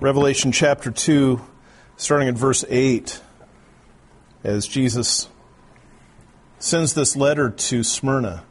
Revelation chapter 2, starting at verse 8, as Jesus sends this letter to Smyrna.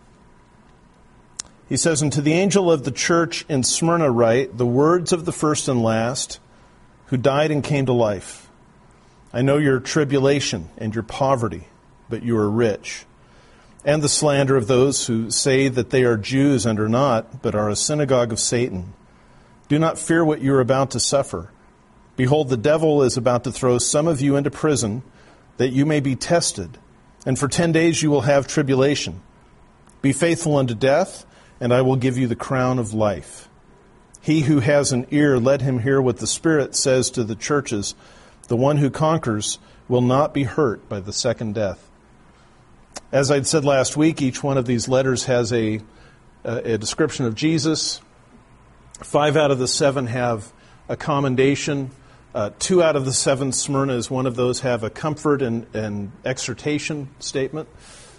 He says, "And to the angel of the church in Smyrna write the words of the first and last, who died and came to life. I know your tribulation and your poverty, but you are rich, and the slander of those who say that they are Jews and are not, but are a synagogue of Satan. Do not fear what you are about to suffer. Behold, the devil is about to throw some of you into prison, that you may be tested, and for 10 days you will have tribulation. Be faithful unto death, and I will give you the crown of life. He who has an ear, let him hear what the Spirit says to the churches. The one who conquers will not be hurt by the second death." As I'd said last week, each one of these letters has a description of Jesus. 5 out of the 7 have a commendation. 2 out of the 7, Smyrna is one of those, have a comfort and exhortation statement.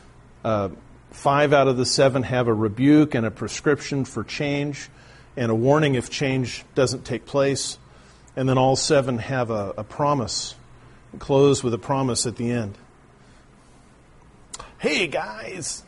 5 out of the 7 have a rebuke and a prescription for change and a warning if change doesn't take place. And then all 7 have a promise, close with a promise at the end. Hey, guys!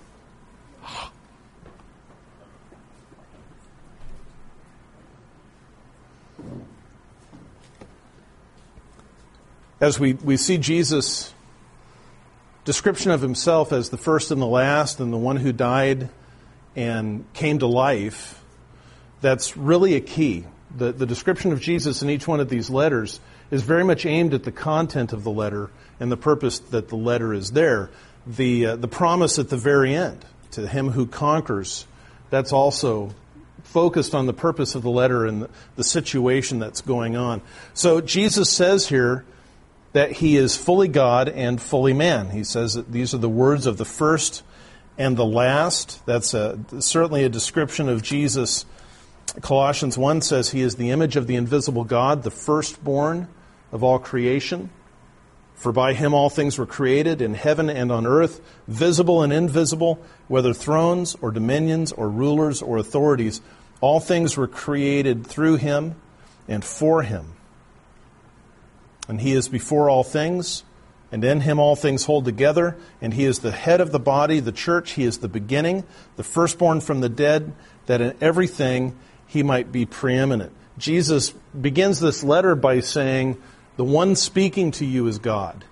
As we see Jesus' description of himself as the first and the last and the one who died and came to life, that's really a key. The description of Jesus in each one of these letters is very much aimed at the content of the letter and the purpose that the letter is there. The promise at the very end, to him who conquers, that's also focused on the purpose of the letter and the situation that's going on. So Jesus says here that he is fully God and fully man. He says that these are the words of the first and the last. That's certainly a description of Jesus. Colossians 1 says he is the image of the invisible God, the firstborn of all creation. For by him all things were created in heaven and on earth, visible and invisible, whether thrones or dominions or rulers or authorities. All things were created through him and for him. And he is before all things, and in him all things hold together, and he is the head of the body, the church. He is the beginning, the firstborn from the dead, that in everything he might be preeminent. Jesus begins this letter by saying, the one speaking to you is God.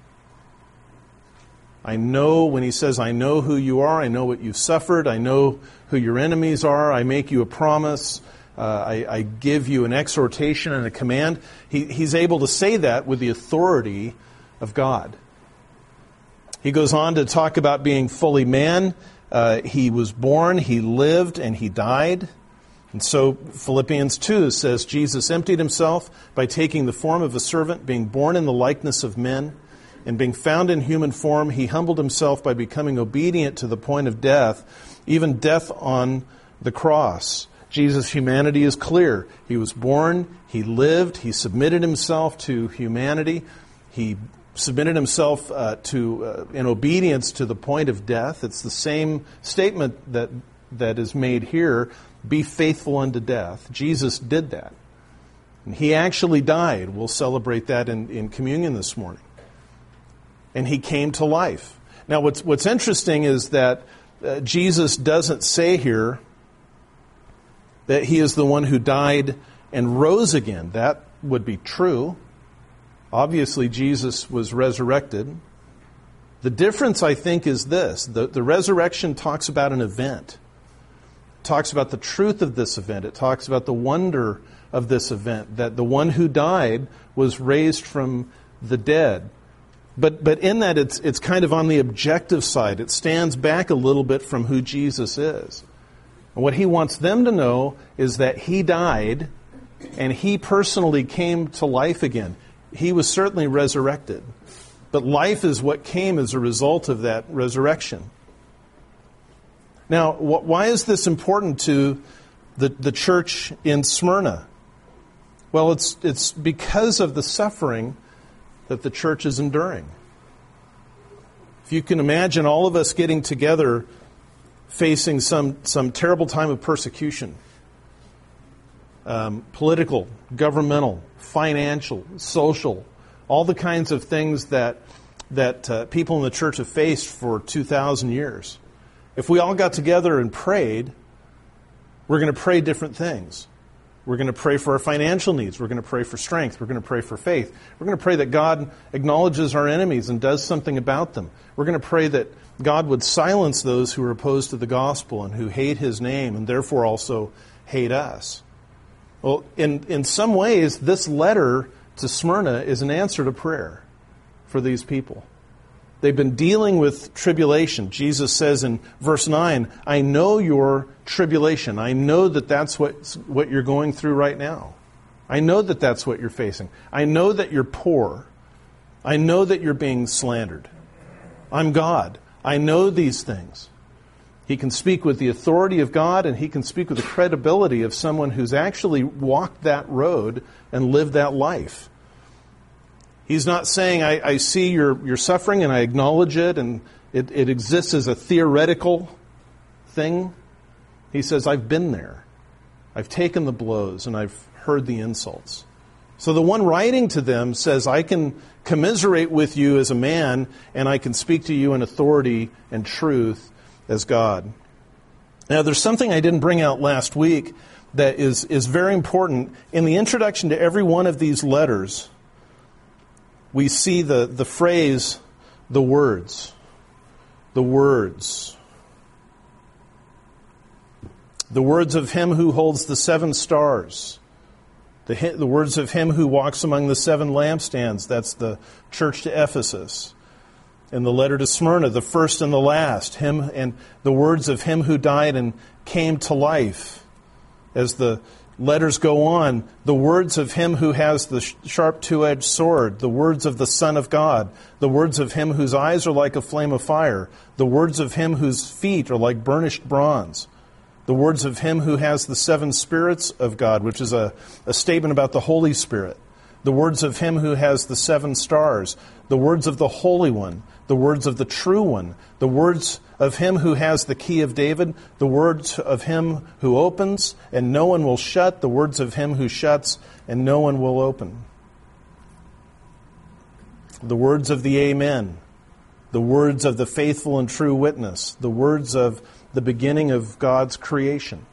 I know, when he says, I know who you are, I know what you've suffered, I know who your enemies are, I make you a promise, I give you an exhortation and a command. He's able to say that with the authority of God. He goes on to talk about being fully man. He was born, he lived, and he died. And so Philippians 2 says, Jesus emptied himself by taking the form of a servant, being born in the likeness of men, and being found in human form, he humbled himself by becoming obedient to the point of death, even death on the cross. Jesus' humanity is clear. He was born, he lived, he submitted himself to humanity, he submitted himself in obedience to the point of death. It's the same statement that is made here, be faithful unto death. Jesus did that. And he actually died. We'll celebrate that in communion this morning. And he came to life. Now what's interesting is that Jesus doesn't say here that he is the one who died and rose again. That would be true. Obviously, Jesus was resurrected. The difference, I think, is this. The resurrection talks about an event. It talks about the truth of this event. It talks about the wonder of this event, that the one who died was raised from the dead. But in that, it's kind of on the objective side. It stands back a little bit from who Jesus is. And what he wants them to know is that he died and he personally came to life again. He was certainly resurrected. But life is what came as a result of that resurrection. Now, why is this important to the church in Smyrna? Well, it's because of the suffering that the church is enduring. If you can imagine all of us getting together facing some terrible time of persecution, political, governmental, financial, social, all the kinds of things that people in the church have faced for 2,000 years. If we all got together and prayed, we're going to pray different things. We're going to pray for our financial needs. We're going to pray for strength. We're going to pray for faith. We're going to pray that God acknowledges our enemies and does something about them. We're going to pray that God would silence those who are opposed to the gospel and who hate His name and therefore also hate us. Well, in some ways, this letter to Smyrna is an answer to prayer for these people. They've been dealing with tribulation. Jesus says in verse 9, I know your tribulation. I know that that's what you're going through right now. I know that that's what you're facing. I know that you're poor. I know that you're being slandered. I'm God. I know these things. He can speak with the authority of God, and he can speak with the credibility of someone who's actually walked that road and lived that life. He's not saying, I see your suffering and I acknowledge it and it exists as a theoretical thing. He says, I've been there. I've taken the blows and I've heard the insults. So the one writing to them says, I can commiserate with you as a man and I can speak to you in authority and truth as God. Now there's something I didn't bring out last week that is very important. In the introduction to every one of these letters, we see the phrase, the words. The words. The words of him who holds the 7 stars. The words of him who walks among the 7 lampstands. That's the church to Ephesus. In the letter to Smyrna, the first and the last. Him and the words of him who died and came to life. As the letters go on, the words of him who has the sharp 2-edged sword, the words of the Son of God, the words of him whose eyes are like a flame of fire, the words of him whose feet are like burnished bronze, the words of him who has the 7 spirits of God, which is a statement about the Holy Spirit, the words of him who has the 7 stars, the words of the Holy One, the words of the True One, the words of him who has the key of David, the words of him who opens, and no one will shut, the words of him who shuts, and no one will open. The words of the Amen, the words of the faithful and true witness, the words of the beginning of God's creation.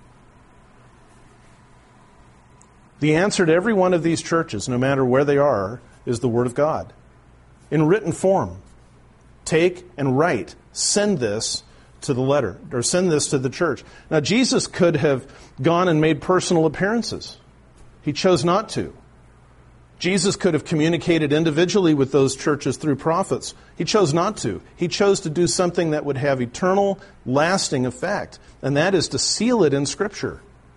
The answer to every one of these churches, no matter where they are, is the Word of God. In written form. Take and write. Send this to the letter, or send this to the church. Now, Jesus could have gone and made personal appearances. He chose not to. Jesus could have communicated individually with those churches through prophets. He chose not to. He chose to do something that would have eternal, lasting effect, and that is to seal it in Scripture.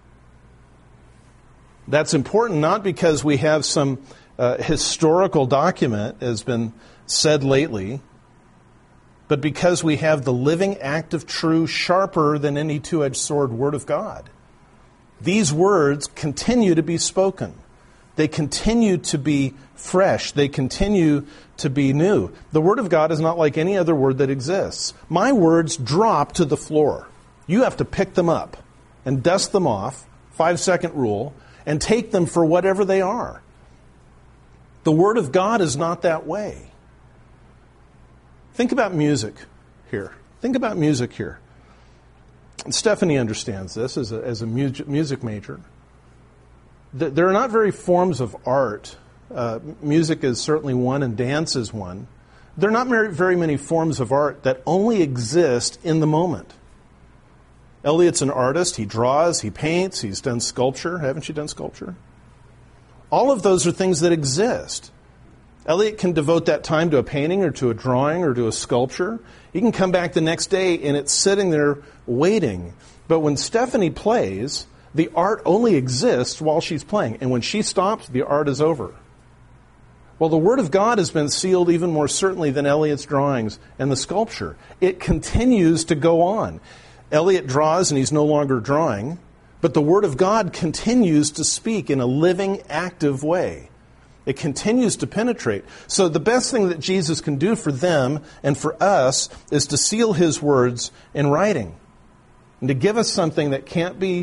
That's important not because we have some historical document, as been said lately, but because we have the living, active, true, sharper than any 2-edged sword Word of God. These words continue to be spoken. They continue to be fresh. They continue to be new. The Word of God is not like any other word that exists. My words drop to the floor. You have to pick them up and dust them off, 5-second rule, and take them for whatever they are. The Word of God is not that way. Think about music here. Think about music here. And Stephanie understands this as a music major. There are not very forms of art. Music is certainly one and dance is one. There are not very many forms of art that only exist in the moment. Elliot's an artist. He draws, he paints, he's done sculpture. Haven't you done sculpture? All of those are things that exist. Elliot can devote that time to a painting or to a drawing or to a sculpture. He can come back the next day and it's sitting there waiting. But when Stephanie plays, the art only exists while she's playing. And when she stops, the art is over. Well, the Word of God has been sealed even more certainly than Elliot's drawings and the sculpture. It continues to go on. Elliot draws and he's no longer drawing, but the Word of God continues to speak in a living, active way. It continues to penetrate. So the best thing that Jesus can do for them and for us is to seal His words in writing and to give us something that can't be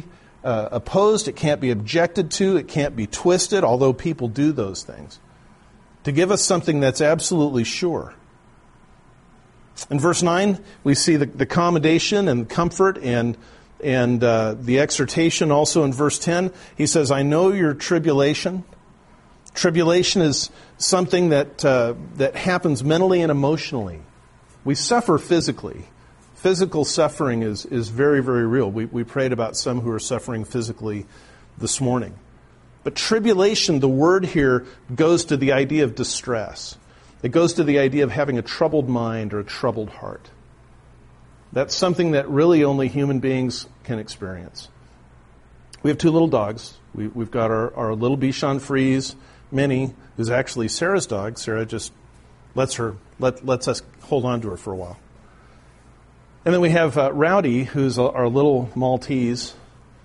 opposed. It can't be objected to. It can't be twisted, although people do those things. To give us something that's absolutely sure. In verse 9, we see the commendation and comfort and the exhortation. Also in verse 10, he says, I know your tribulation. Tribulation is something that happens mentally and emotionally. We suffer physically. Physical suffering is very, very real. We prayed about some who are suffering physically this morning. But tribulation, the word here, goes to the idea of distress. It goes to the idea of having a troubled mind or a troubled heart. That's something that really only human beings can experience. We have 2 little dogs. We've got our little Bichon Frise, Minnie, who's actually Sarah's dog. Sarah just lets us hold on to her for a while. And then we have Rowdy, who's our little Maltese.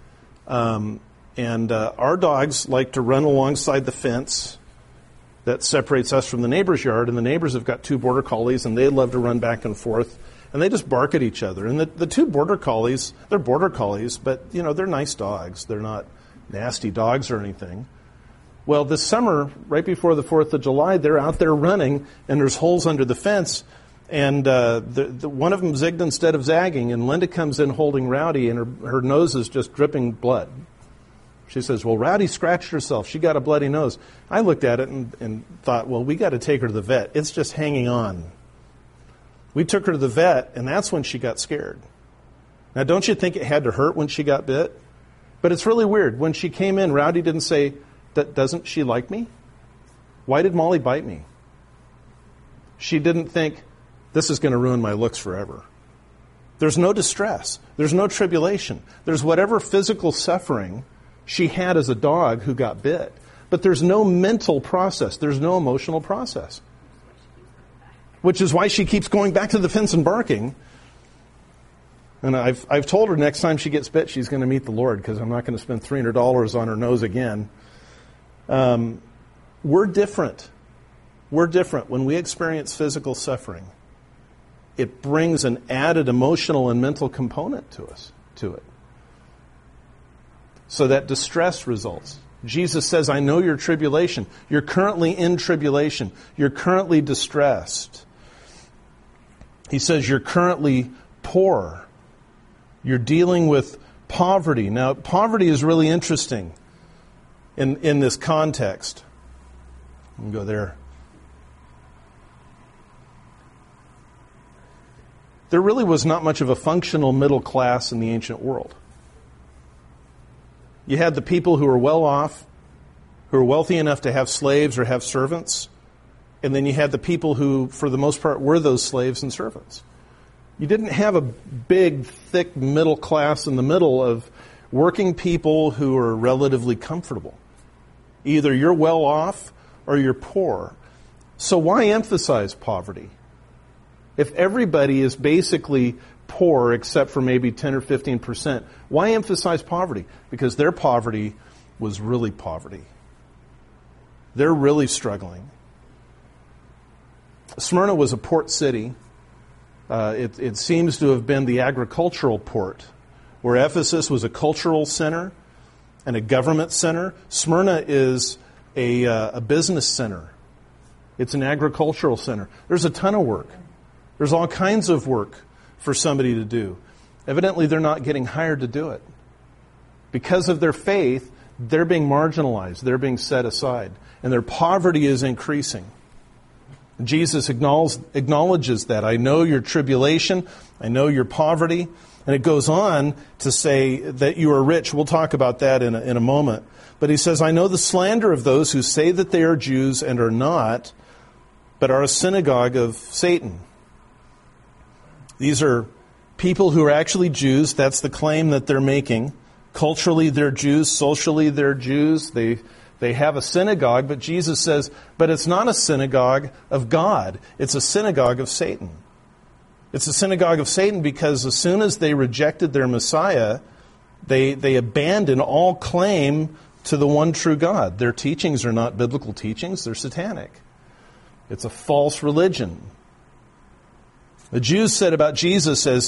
And our dogs like to run alongside the fence that separates us from the neighbor's yard. And the neighbors have got 2 border collies, and they love to run back and forth. And they just bark at each other. And the 2 border collies, they're border collies, but, they're nice dogs. They're not nasty dogs or anything. Well, this summer, right before the 4th of July, they're out there running, and there's holes under the fence. And one of them zigged instead of zagging, and Linda comes in holding Rowdy, and her nose is just dripping blood. She says, well, Rowdy scratched herself. She got a bloody nose. I looked at it and thought, well, we got to take her to the vet. It's just hanging on. We took her to the vet, and that's when she got scared. Now, don't you think it had to hurt when she got bit? But it's really weird. When she came in, Rowdy didn't say, doesn't she like me? Why did Molly bite me? She didn't think, this is going to ruin my looks forever. There's no distress. There's no tribulation. There's whatever physical suffering she had as a dog who got bit. But there's no mental process. There's no emotional process. Which is why she keeps going back to the fence and barking. And I've told her next time she gets bit, she's going to meet the Lord, because I'm not going to spend $300 on her nose again. We're different. We're different. When we experience physical suffering, it brings an added emotional and mental component to it. So that distress results. Jesus says, I know your tribulation. You're currently in tribulation. You're currently distressed. He says you're currently poor. You're dealing with poverty. Now, poverty is really interesting in this context. Let me go there. There really was not much of a functional middle class in the ancient world. You had the people who were well off, who were wealthy enough to have slaves or have servants. And then you had the people who, for the most part, were those slaves and servants. You didn't have a big, thick middle class in the middle of working people who are relatively comfortable. Either you're well off or you're poor. So why emphasize poverty? If everybody is basically poor except for maybe 10 or 15%, why emphasize poverty? Because their poverty was really poverty. They're really struggling. Smyrna was a port city. It seems to have been the agricultural port, where Ephesus was a cultural center and a government center. Smyrna is a business center. It's an agricultural center. There's a ton of work. There's all kinds of work for somebody to do. Evidently, they're not getting hired to do it. Because of their faith, they're being marginalized. They're being set aside. And their poverty is increasing. Jesus acknowledges that. I know your tribulation. I know your poverty. And it goes on to say that you are rich. We'll talk about that in a moment. But he says, I know the slander of those who say that they are Jews and are not, but are a synagogue of Satan. These are people who are actually Jews. That's the claim that they're making. Culturally, they're Jews. Socially, they're Jews. They have a synagogue, but Jesus says, but it's not a synagogue of God. It's a synagogue of Satan. It's a synagogue of Satan because as soon as they rejected their Messiah, they abandoned all claim to the one true God. Their teachings are not biblical teachings. They're satanic. It's a false religion. The Jews said about Jesus as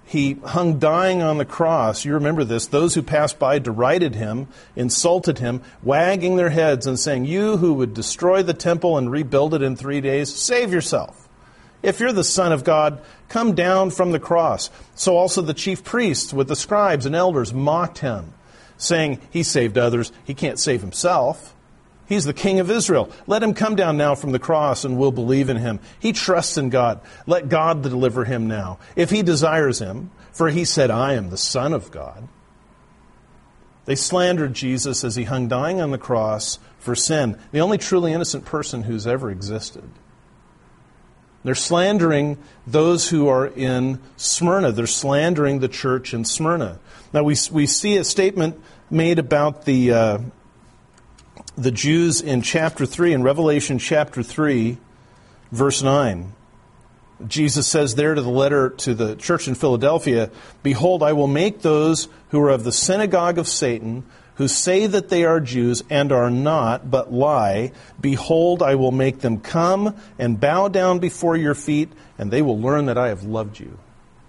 he hung dying on the cross. You remember this. Those who passed by derided him, insulted him, wagging their heads and saying, "You who would destroy the temple and rebuild it in 3 days, save yourself. If you're the Son of God, come down from the cross." So also the chief priests with the scribes and elders mocked him, saying, "He saved others. He can't save himself. He's the King of Israel. Let him come down now from the cross and we'll believe in him. He trusts in God. Let God deliver him now, if he desires him. For he said, 'I am the Son of God.'" They slandered Jesus as he hung dying on the cross for sin, the only truly innocent person who's ever existed. They're slandering those who are in Smyrna. They're slandering the church in Smyrna. Now we see a statement made about the Jews in chapter 3, in Revelation chapter 3, verse 9. Jesus says there to the letter to the church in Philadelphia, "Behold, I will make those who are of the synagogue of Satan, who say that they are Jews and are not, but lie, behold, I will make them come and bow down before your feet, and they will learn that I have loved you."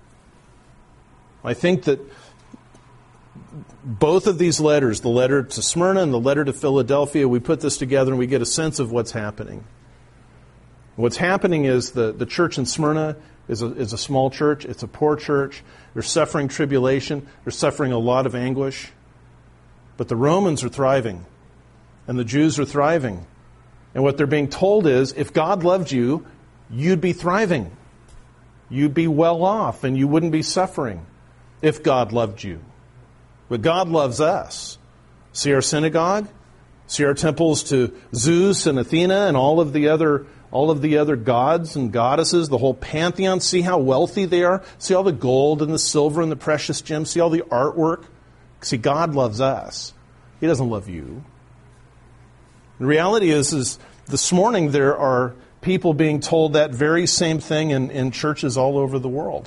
I think that both of these letters, the letter to Smyrna and the letter to Philadelphia, we put this together and we get a sense of what's happening. What's happening is the church in Smyrna is a small church. It's a poor church. They're suffering tribulation. They're suffering a lot of anguish. But the Romans are thriving, and the Jews are thriving. And what they're being told is, if God loved you, you'd be thriving. You'd be well off, and you wouldn't be suffering if God loved you. But God loves us. See our synagogue? See our temples to Zeus and Athena and all of the other gods and goddesses, the whole pantheon. See how wealthy they are? See all the gold and the silver and the precious gems? See all the artwork? See, God loves us. He doesn't love you. The reality is this morning there are people being told that very same thing in churches all over the world.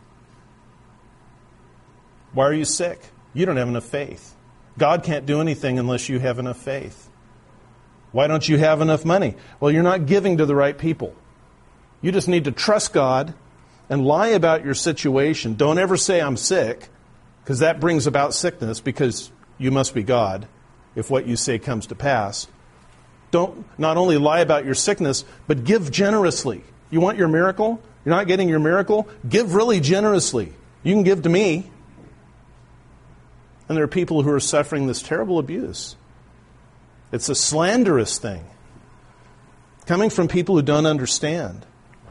Why are you sick? You don't have enough faith. God can't do anything unless you have enough faith. Why don't you have enough money? Well, you're not giving to the right people. You just need to trust God and lie about your situation. Don't ever say, "I'm sick," because that brings about sickness, because you must be God if what you say comes to pass. Don't not only lie about your sickness, but give generously. You want your miracle? You're not getting your miracle? Give really generously. You can give to me. And there are people who are suffering this terrible abuse. It's a slanderous thing, coming from people who don't understand.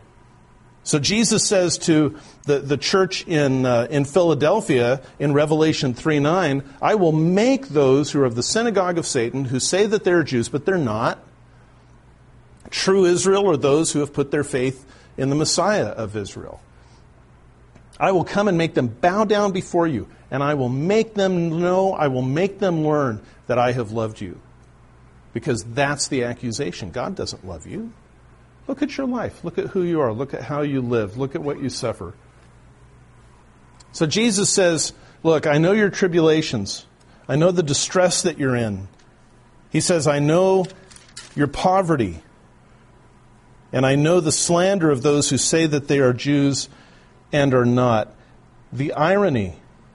So Jesus says to the church in Philadelphia in Revelation 3:9, "I will make those who are of the synagogue of Satan, who say that they're Jews, but they're not. True Israel are those who have put their faith in the Messiah of Israel. I will come and make them bow down before you, and I will make them know, I will make them learn that I have loved you." Because that's the accusation. God doesn't love you. Look at your life. Look at who you are. Look at how you live. Look at what you suffer. So Jesus says, look, I know your tribulations. I know the distress that you're in. He says, I know your poverty. And I know the slander of those who say that they are Jews and are not. The irony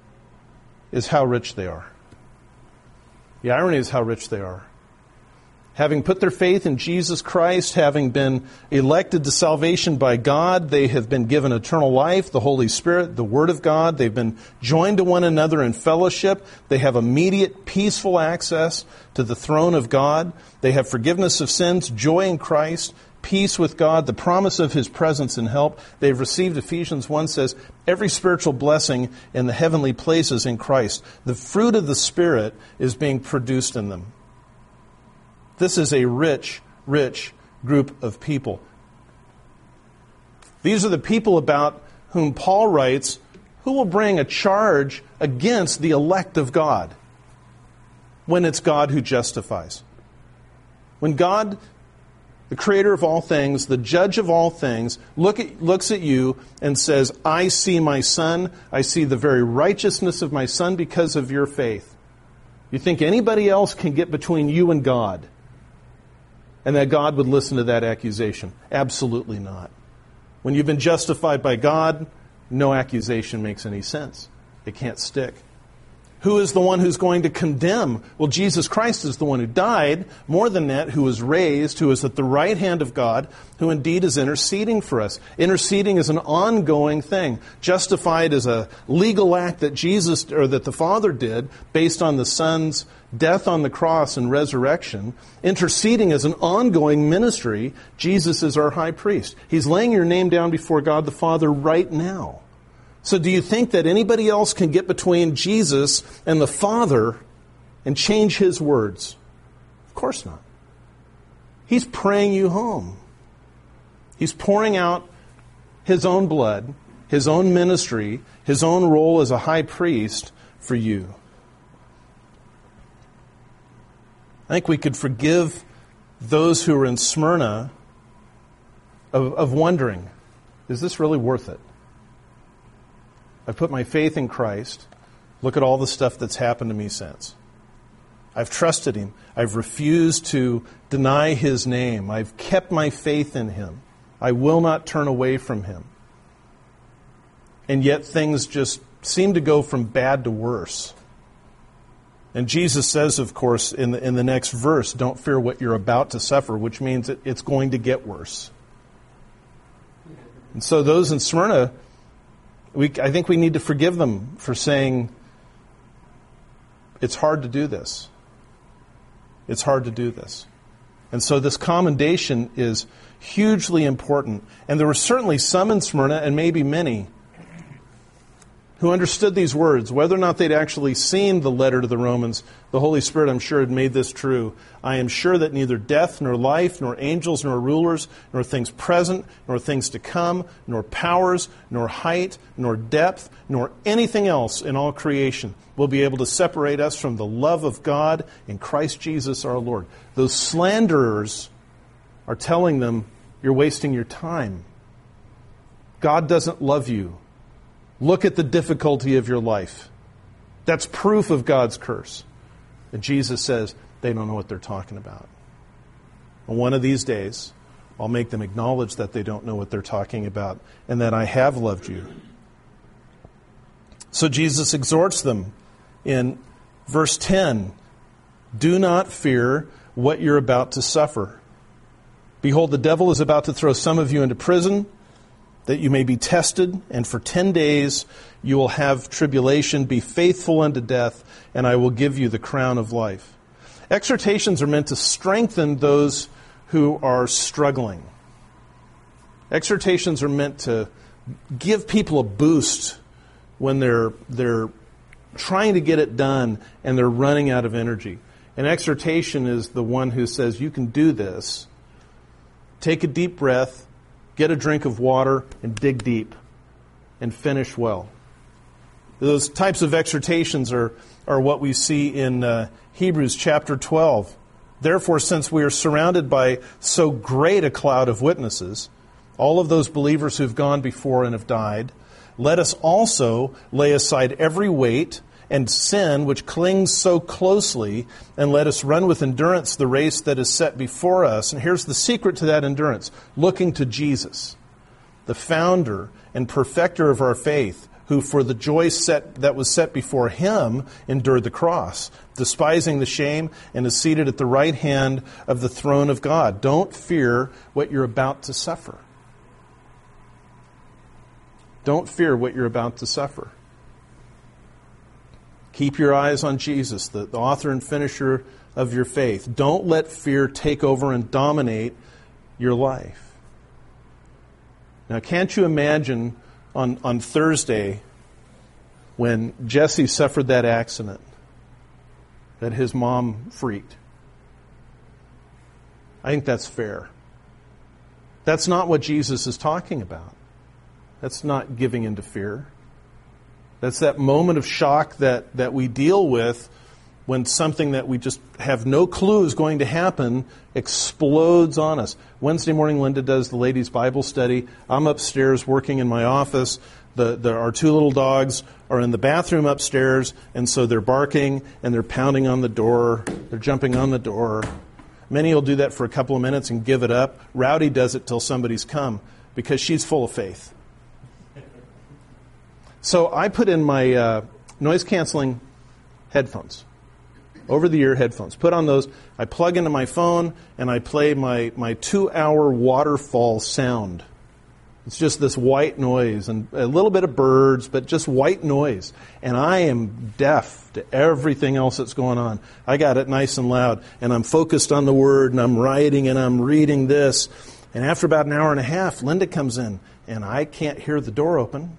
is how rich they are. The irony is how rich they are. Having put their faith in Jesus Christ, having been elected to salvation by God, they have been given eternal life, the Holy Spirit, the Word of God. They've been joined to one another in fellowship. They have immediate, peaceful access to the throne of God. They have forgiveness of sins, joy in Christ, peace with God, the promise of His presence and help. They've received, Ephesians 1 says, every spiritual blessing in the heavenly places in Christ. The fruit of the Spirit is being produced in them. This is a rich, rich group of people. These are the people about whom Paul writes, who will bring a charge against the elect of God when it's God who justifies. When God, the creator of all things, the judge of all things, looks at you and says, I see my son, I see the very righteousness of my son because of your faith. You think anybody else can get between you and God? And that God would listen to that accusation? Absolutely not. When you've been justified by God, no accusation makes any sense. It can't stick. Who is the one who's going to condemn? Well, Jesus Christ is the one who died, more than that, who was raised, who is at the right hand of God, who indeed is interceding for us. Interceding is an ongoing thing. Justified is a legal act that Jesus, or that the Father did, based on the Son's death on the cross and resurrection. Interceding is an ongoing ministry. Jesus is our high priest. He's laying your name down before God the Father right now. So do you think that anybody else can get between Jesus and the Father and change His words? Of course not. He's praying you home. He's pouring out His own blood, His own ministry, His own role as a high priest for you. I think we could forgive those who are in Smyrna of wondering, is this really worth it? I've put my faith in Christ. Look at all the stuff that's happened to me since. I've trusted Him. I've refused to deny His name. I've kept my faith in Him. I will not turn away from Him. And yet things just seem to go from bad to worse. And Jesus says, of course, in the next verse, don't fear what you're about to suffer, which means it's going to get worse. And so those in Smyrna, I think we need to forgive them for saying, it's hard to do this. It's hard to do this. And so this commendation is hugely important. And there were certainly some in Smyrna, and maybe many, who understood these words. Whether or not they'd actually seen the letter to the Romans, the Holy Spirit, I'm sure, had made this true. I am sure that neither death, nor life, nor angels, nor rulers, nor things present, nor things to come, nor powers, nor height, nor depth, nor anything else in all creation will be able to separate us from the love of God in Christ Jesus our Lord. Those slanderers are telling them, you're wasting your time. God doesn't love you. Look at the difficulty of your life. That's proof of God's curse. And Jesus says, they don't know what they're talking about. And one of these days, I'll make them acknowledge that they don't know what they're talking about and that I have loved you. So Jesus exhorts them in verse 10, do not fear what you're about to suffer. Behold, the devil is about to throw some of you into prison, that you may be tested, and for 10 days you will have tribulation. Be faithful unto death, and I will give you the crown of life. Exhortations are meant to strengthen those who are struggling. Exhortations are meant to give people a boost when they're trying to get it done and they're running out of energy. An exhortation is the one who says, you can do this. Take a deep breath, get a drink of water, and dig deep, and finish well. Those types of exhortations are what we see in Hebrews chapter 12. Therefore, since we are surrounded by so great a cloud of witnesses, all of those believers who've gone before and have died, let us also lay aside every weight and sin which clings so closely, and let us run with endurance the race that is set before us. And here's the secret to that endurance: looking to Jesus, the founder and perfecter of our faith, who for the joy that was set before Him endured the cross, despising the shame, and is seated at the right hand of the throne of God. Don't fear what you're about to suffer. Don't fear what you're about to suffer. Keep your eyes on Jesus, the author and finisher of your faith. Don't let fear take over and dominate your life. Now, can't you imagine on Thursday when Jesse suffered that accident, that his mom freaked? I think that's fair. That's not what Jesus is talking about. That's not giving into fear. That's that moment of shock that we deal with when something that we just have no clue is going to happen explodes on us. Wednesday morning, Linda does the ladies' Bible study. I'm upstairs working in my office. Our two little dogs are in the bathroom upstairs, and so they're barking and they're pounding on the door. They're jumping on the door. Minnie will do that for a couple of minutes and give it up. Rowdy does it till somebody's come because she's full of faith. So I put in my noise-canceling headphones, over-the-ear headphones. Put on those. I plug into my phone, and I play my 2-hour waterfall sound. It's just this white noise and a little bit of birds, but just white noise. And I am deaf to everything else that's going on. I got it nice and loud, and I'm focused on the Word, and I'm writing, and I'm reading this. And after about an hour and a half, Linda comes in, and I can't hear the door open.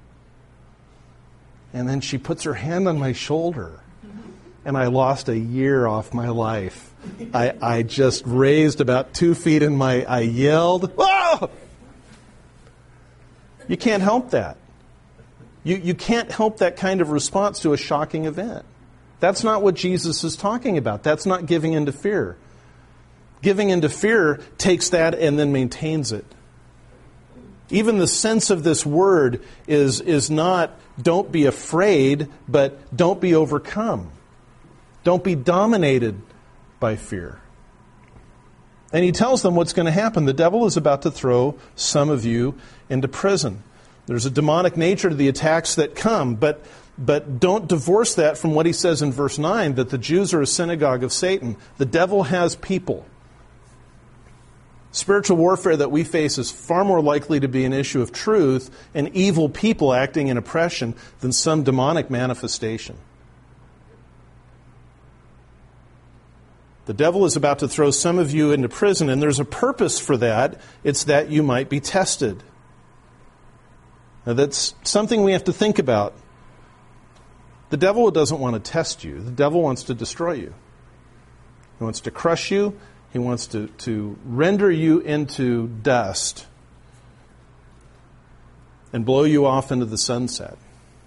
And then she puts her hand on my shoulder, and I lost a year off my life. I just raised about 2 feet in I yelled, "Whoa!" You can't help that. You can't help that kind of response to a shocking event. That's not what Jesus is talking about. That's not giving into fear. Giving into fear takes that and then maintains it. Even the sense of this word is not don't be afraid, but don't be overcome. Don't be dominated by fear. And he tells them what's going to happen. The devil is about to throw some of you into prison. There's a demonic nature to the attacks that come, but don't divorce that from what he says in verse 9, that the Jews are a synagogue of Satan. The devil has people. Spiritual warfare that we face is far more likely to be an issue of truth and evil people acting in oppression than some demonic manifestation. The devil is about to throw some of you into prison, and there's a purpose for that. It's that you might be tested. Now, that's something we have to think about. The devil doesn't want to test you. The devil wants to destroy you. He wants to crush you. He wants to render you into dust and blow you off into the sunset.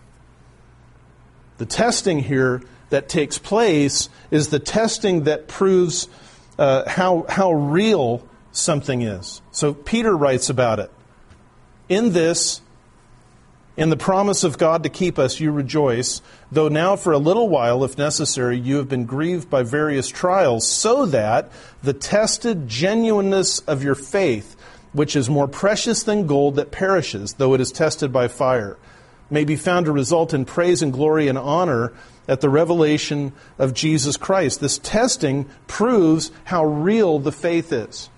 The testing here that takes place is the testing that proves how real something is. So Peter writes about it. In this, in the promise of God to keep us, you rejoice, though now for a little while, if necessary, you have been grieved by various trials, so that the tested genuineness of your faith, which is more precious than gold that perishes, though it is tested by fire, may be found to result in praise and glory and honor at the revelation of Jesus Christ. This testing proves how real the faith is.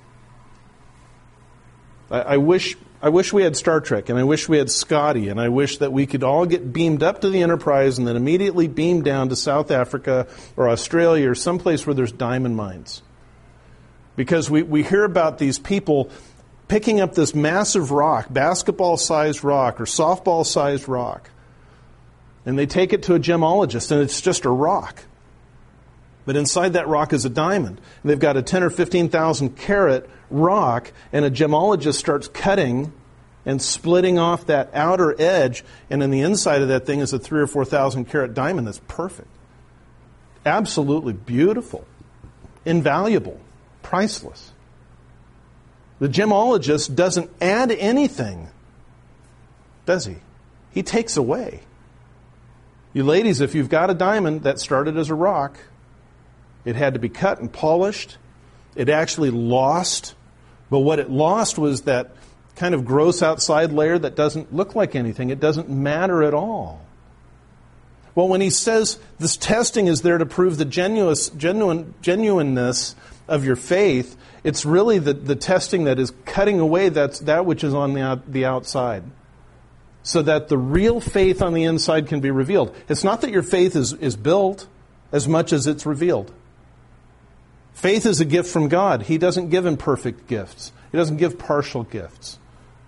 I wish we had Star Trek, and I wish we had Scotty, and I wish that we could all get beamed up to the Enterprise and then immediately beamed down to South Africa or Australia or someplace where there's diamond mines. Because we hear about these people picking up this massive rock, basketball-sized rock or softball-sized rock, and they take it to a gemologist, and it's just a rock. But inside that rock is a diamond. And they've got a 10 or 15,000 carat rock, and a gemologist starts cutting and splitting off that outer edge, and in the inside of that thing is a 3,000 or 4,000 carat diamond that's perfect. Absolutely beautiful, invaluable, priceless. The gemologist doesn't add anything, does he? He takes away. You ladies, if you've got a diamond that started as a rock, it had to be cut and polished. It actually lost. But what it lost was that kind of gross outside layer that doesn't look like anything. It doesn't matter at all. Well, when he says this testing is there to prove the genuineness of your faith, it's really the testing that is cutting away that which is on the outside, so that the real faith on the inside can be revealed. It's not that your faith is built as much as it's revealed. Faith is a gift from God. He doesn't give imperfect gifts. He doesn't give partial gifts.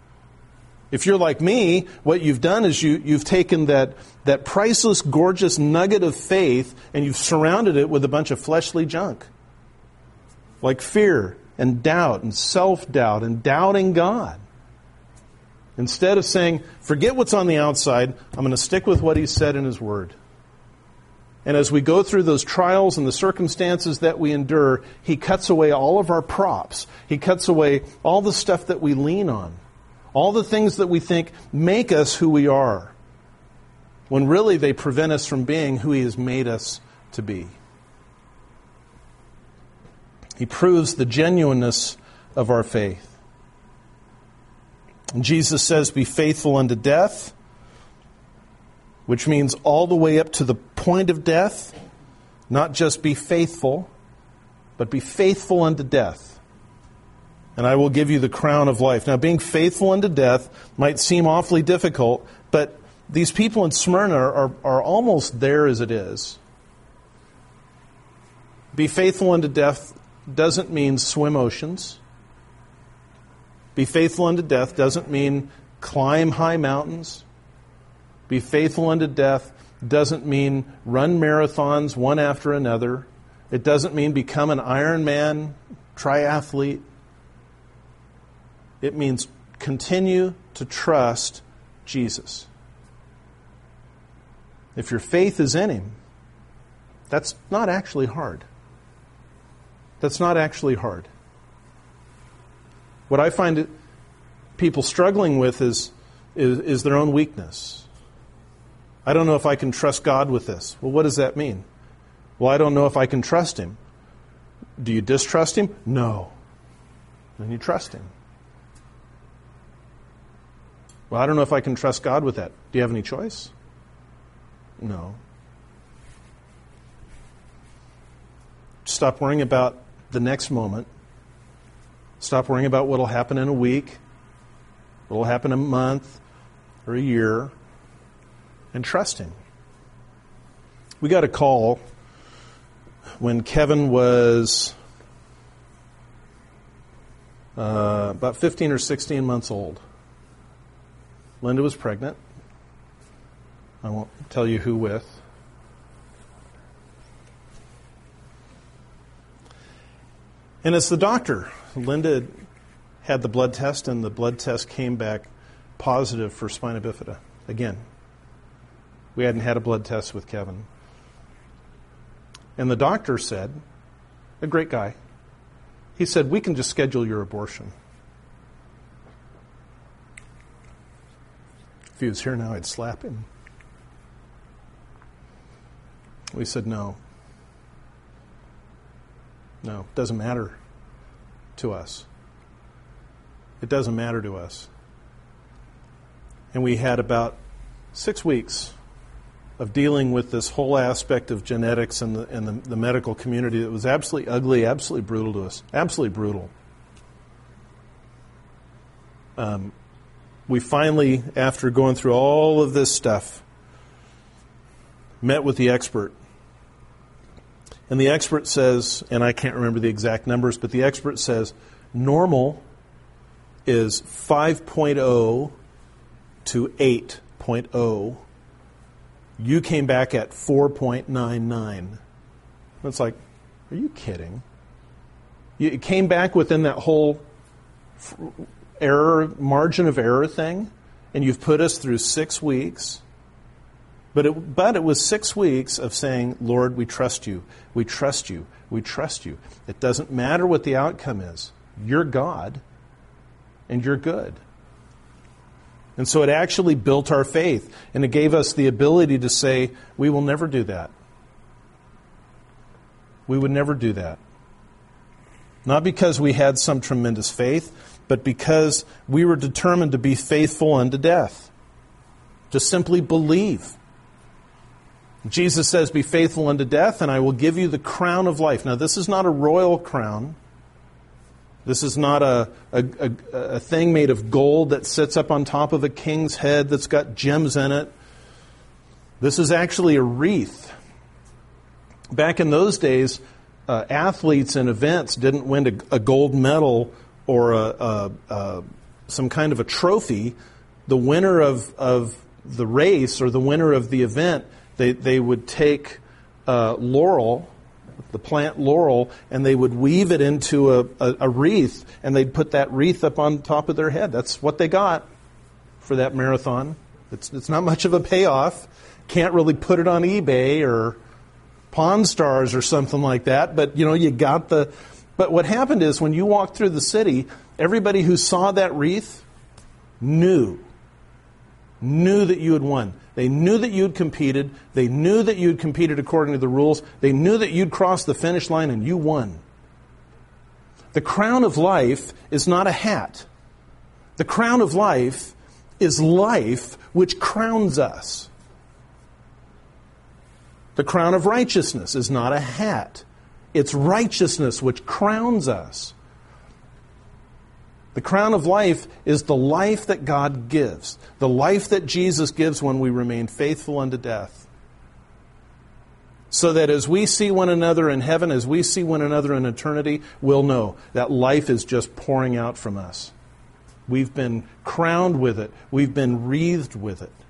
If you're like me, what you've done is you've taken that priceless, gorgeous nugget of faith and you've surrounded it with a bunch of fleshly junk, like fear and doubt and self-doubt and doubting God. Instead of saying, forget what's on the outside, I'm going to stick with what He's said in His Word. And as we go through those trials and the circumstances that we endure, He cuts away all of our props. He cuts away all the stuff that we lean on. All the things that we think make us who we are, when really they prevent us from being who He has made us to be. He proves the genuineness of our faith. And Jesus says, be faithful unto death, which means all the way up to the point of death, not just be faithful, but be faithful unto death. And I will give you the crown of life. Now, being faithful unto death might seem awfully difficult, but these people in Smyrna are almost there as it is. Be faithful unto death doesn't mean swim oceans. Be faithful unto death doesn't mean climb high mountains. Be faithful unto death doesn't mean run marathons one after another. It doesn't mean become an Ironman triathlete. It means continue to trust Jesus. If your faith is in Him, that's not actually hard. That's not actually hard. What I find people struggling with is their own weakness. I don't know if I can trust God with this. Well, what does that mean? Well, I don't know if I can trust Him. Do you distrust Him? No. Then you trust Him. Well, I don't know if I can trust God with that. Do you have any choice? No. Stop worrying about the next moment. Stop worrying about what will happen in a week, what will happen in a month or a year, and trust Him. We got a call when Kevin was about 15 or 16 months old. Linda was pregnant. I won't tell you who with. And it's the doctor. Linda had the blood test, and the blood test came back positive for spina bifida. Again, we hadn't had a blood test with Kevin. And the doctor said, a great guy, he said, we can just schedule your abortion. If he was here now, I'd slap him. We said, no. No, it doesn't matter to us. It doesn't matter to us. And we had about 6 weeks of dealing with this whole aspect of genetics and the medical community that was absolutely ugly, absolutely brutal to us. Absolutely brutal. We finally, after going through all of this stuff, met with the expert. And the expert says, and I can't remember the exact numbers, but the expert says normal is 5.0 to 8.0. You came back at 4.99. It's like, are you kidding? It came back within that whole margin of error thing, and you've put us through 6 weeks. But it was 6 weeks of saying, Lord, we trust you. We trust you. We trust you. It doesn't matter what the outcome is. You're God, and you're good. And so it actually built our faith, and it gave us the ability to say, we will never do that. We would never do that. Not because we had some tremendous faith, but because we were determined to be faithful unto death. Just simply believe. Jesus says, be faithful unto death, and I will give you the crown of life. Now, this is not a royal crown. This is not a thing made of gold that sits up on top of a king's head that's got gems in it. This is actually a wreath. Back in those days, athletes and events didn't win a gold medal or some kind of a trophy. The winner of the race or the winner of the event, they would take laurel, the plant laurel, and they would weave it into a wreath, and they'd put that wreath up on top of their head. That's what they got for that marathon. It's not much of a payoff. Can't really put it on eBay or Pawn Stars or something like that, but you got the... But what happened is when you walked through the city, everybody who saw that wreath knew that you had won. They knew that you had competed. They knew that you had competed according to the rules. They knew that you'd crossed the finish line and you won. The crown of life is not a hat. The crown of life is life which crowns us. The crown of righteousness is not a hat. It's righteousness which crowns us. The crown of life is the life that God gives, the life that Jesus gives when we remain faithful unto death. So that as we see one another in heaven, as we see one another in eternity, we'll know that life is just pouring out from us. We've been crowned with it. We've been wreathed with it.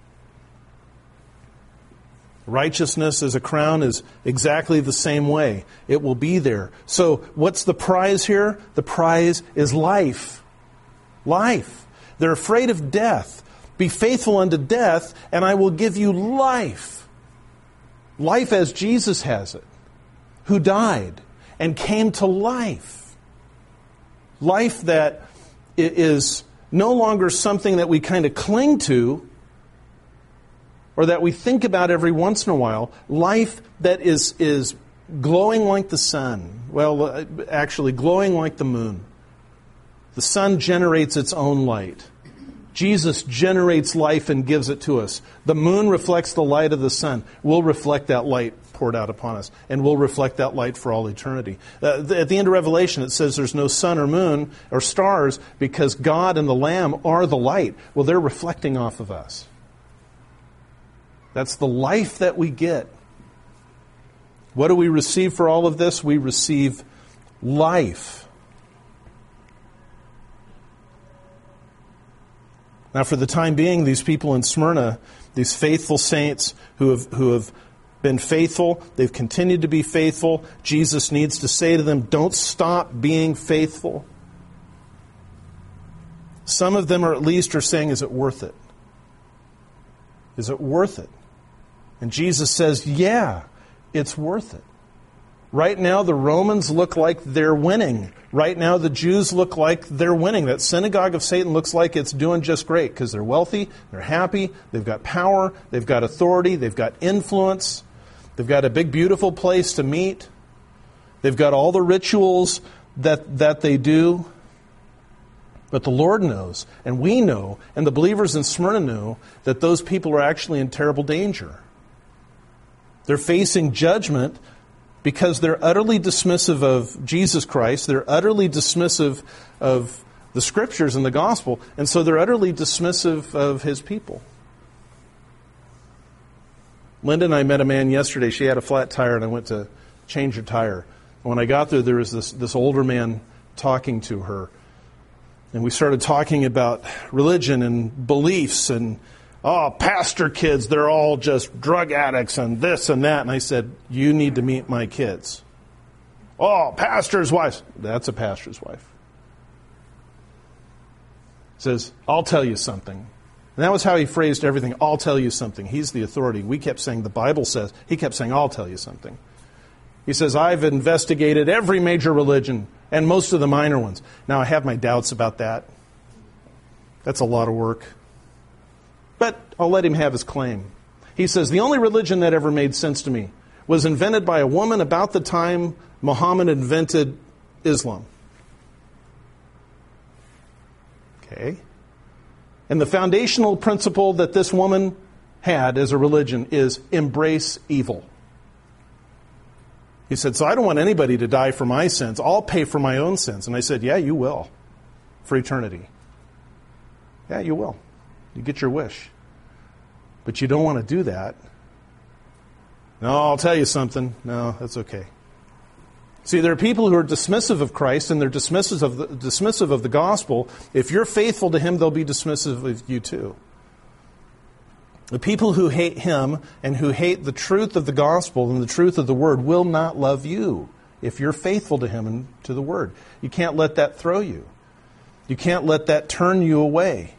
Righteousness as a crown is exactly the same way. It will be there. So what's the prize here? The prize is life. Life. They're afraid of death. Be faithful unto death, and I will give you life. Life as Jesus has it, who died and came to life. Life that is no longer something that we kind of cling to or that we think about every once in a while. Life that is glowing like the sun. Well, actually glowing like the moon. The sun generates its own light. Jesus generates life and gives it to us. The moon reflects the light of the sun. We'll reflect that light poured out upon us, and we'll reflect that light for all eternity. At the end of Revelation, it says there's no sun or moon or stars because God and the Lamb are the light. Well, they're reflecting off of us. That's the life that we get. What do we receive for all of this? We receive life. Now, for the time being, these people in Smyrna, these faithful saints who have been faithful, they've continued to be faithful. Jesus needs to say to them, don't stop being faithful. Some of them are at least saying, is it worth it? Is it worth it? And Jesus says, yeah, it's worth it. Right now, the Romans look like they're winning. Right now, the Jews look like they're winning. That synagogue of Satan looks like it's doing just great because they're wealthy, they're happy, they've got power, they've got authority, they've got influence, they've got a big, beautiful place to meet, they've got all the rituals that they do. But the Lord knows, and we know, and the believers in Smyrna know, that those people are actually in terrible danger. They're facing judgment because they're utterly dismissive of Jesus Christ. They're utterly dismissive of the Scriptures and the Gospel. And so they're utterly dismissive of His people. Linda and I met a man yesterday. She had a flat tire, and I went to change her tire. When I got there was this older man talking to her. And we started talking about religion and beliefs and pastor kids, they're all just drug addicts and this and that. And I said, you need to meet my kids. Oh, pastor's wife. That's a pastor's wife. Says, I'll tell you something. And that was how he phrased everything. I'll tell you something. He's the authority. We kept saying the Bible says. He kept saying, I'll tell you something. He says, I've investigated every major religion and most of the minor ones. Now, I have my doubts about that. That's a lot of work. But I'll let him have his claim. He says, the only religion that ever made sense to me was invented by a woman about the time Muhammad invented Islam. Okay. And the foundational principle that this woman had as a religion is embrace evil. He said, so I don't want anybody to die for my sins. I'll pay for my own sins. And I said, yeah, you will. For eternity. Yeah, you will. You get your wish. But you don't want to do that. No, I'll tell you something. No, that's okay. See, there are people who are dismissive of Christ and they're dismissive of the gospel. If you're faithful to Him, they'll be dismissive of you too. The people who hate Him and who hate the truth of the gospel and the truth of the Word will not love you if you're faithful to Him and to the Word. You can't let that throw you. You can't let that turn you away.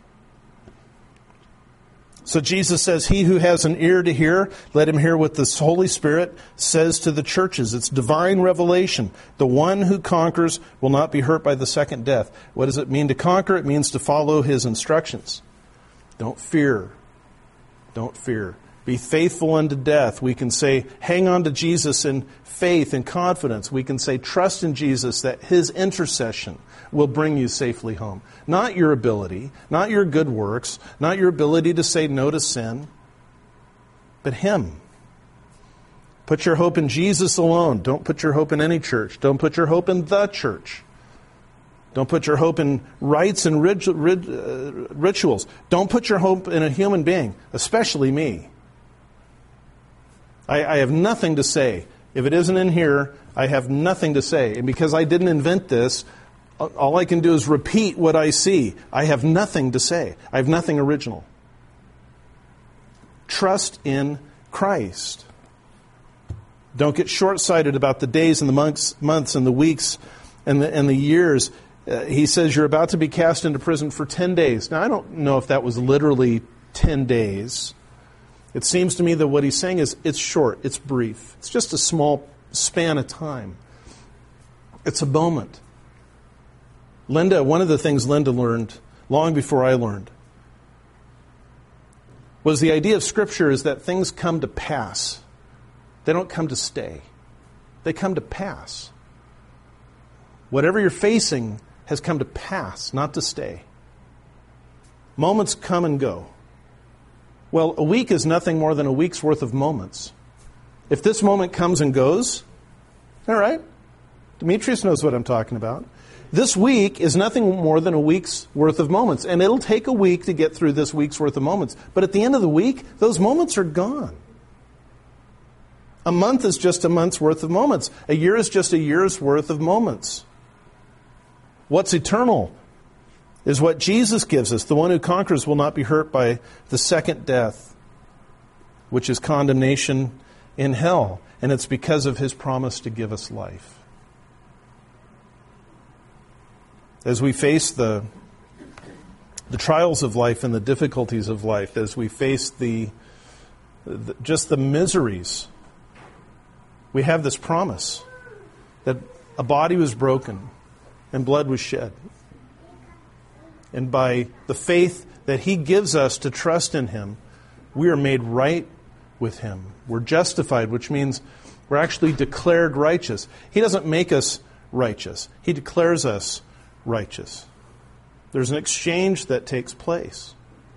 So Jesus says, he who has an ear to hear, let him hear what the Holy Spirit says to the churches. It's divine revelation. The one who conquers will not be hurt by the second death. What does it mean to conquer? It means to follow His instructions. Don't fear. Don't fear. Be faithful unto death. We can say, hang on to Jesus in faith and confidence. We can say, trust in Jesus that His intercession will bring you safely home. Not your ability, not your good works, not your ability to say no to sin, but Him. Put your hope in Jesus alone. Don't put your hope in any church. Don't put your hope in the church. Don't put your hope in rites and rituals. Don't put your hope in a human being, especially me. I have nothing to say. If it isn't in here, I have nothing to say. And because I didn't invent this, all I can do is repeat what I see. I have nothing to say. I have nothing original. Trust in Christ. Don't get short-sighted about the days and the months and the weeks and the years. He says you're about to be cast into prison for 10 days. Now, I don't know if that was literally 10 days. It seems to me that what he's saying is it's short, it's brief. It's just a small span of time. It's a moment. One of the things Linda learned long before I learned was the idea of Scripture is that things come to pass. They don't come to stay. They come to pass. Whatever you're facing has come to pass, not to stay. Moments come and go. Well, a week is nothing more than a week's worth of moments. If this moment comes and goes, all right, Demetrius knows what I'm talking about. This week is nothing more than a week's worth of moments. And it'll take a week to get through this week's worth of moments. But at the end of the week, those moments are gone. A month is just a month's worth of moments. A year is just a year's worth of moments. What's eternal is what Jesus gives us. The one who conquers will not be hurt by the second death, which is condemnation in hell. And it's because of His promise to give us life. As we face the trials of life and the difficulties of life, as we face just the miseries, we have this promise that a body was broken and blood was shed. And by the faith that He gives us to trust in Him, we are made right with Him. We're justified, which means we're actually declared righteous. He doesn't make us righteous. He declares us righteous. There's an exchange that takes place.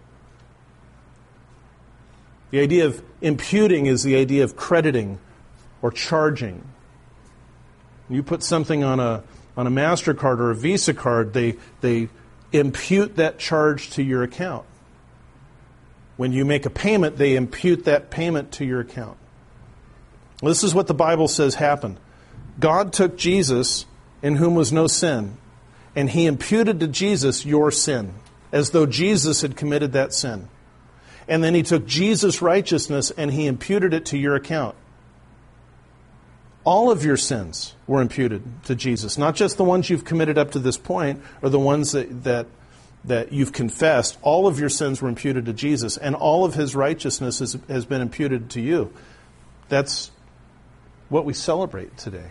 The idea of imputing is the idea of crediting or charging. You put something on a MasterCard or a Visa card, they impute that charge to your account. When you make a payment, they impute that payment to your account. This is what the Bible says happened. God took Jesus, in whom was no sin, and He imputed to Jesus your sin, as though Jesus had committed that sin. And then He took Jesus' righteousness and He imputed it to your account. All of your sins were imputed to Jesus, not just the ones you've committed up to this point or the ones that you've confessed. All of your sins were imputed to Jesus, and all of His righteousness has been imputed to you. That's what we celebrate today.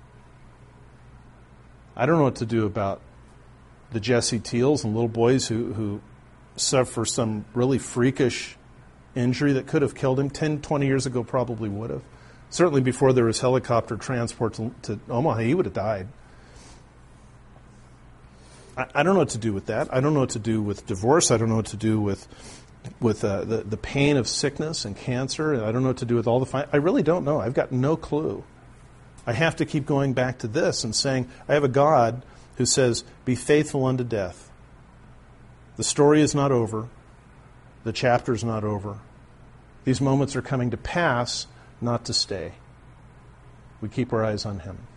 I don't know what to do about the Jesse Teals and little boys who suffer some really freakish injury that could have killed him. 10, 20 years ago probably would have. Certainly before there was helicopter transport to Omaha, he would have died. I don't know what to do with that. I don't know what to do with divorce. I don't know what to do with the pain of sickness and cancer. I don't know what to do with all the I really don't know. I've got no clue. I have to keep going back to this and saying, I have a God who says, be faithful unto death. The story is not over. The chapter is not over. These moments are coming to pass, not to stay. We keep our eyes on Him.